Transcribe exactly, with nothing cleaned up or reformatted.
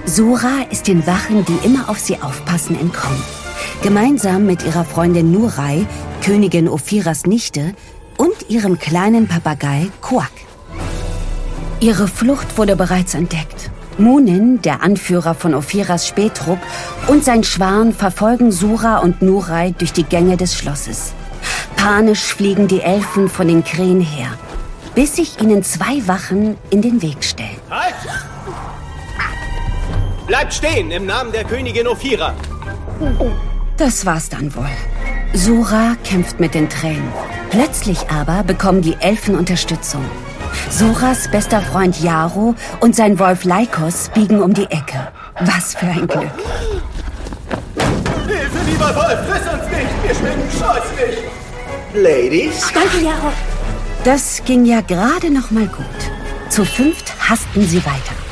Sora ist den Wachen, die immer auf sie aufpassen, entkommen. Gemeinsam mit ihrer Freundin Nurai, Königin Ophiras Nichte, und ihrem kleinen Papagei Quack. Ihre Flucht wurde bereits entdeckt. Munin, der Anführer von Ophiras Spähtrupp, und sein Schwarm verfolgen Sora und Nurai durch die Gänge des Schlosses. Panisch fliegen die Elfen von den Krähen her, bis sich ihnen zwei Wachen in den Weg stellen. Halt! Bleibt stehen, im Namen der Königin Ophira! Das war's dann wohl. Sora kämpft mit den Tränen. Plötzlich aber bekommen die Elfen Unterstützung. Soras bester Freund Jaro und sein Wolf Lycos biegen um die Ecke. Was für ein Glück. Hilfe, lieber Wolf, friss uns nicht! Wir schmecken scheußlich! Ladies? Danke, Jaro. Das ging ja gerade noch mal gut. Zu fünft hasten sie weiter.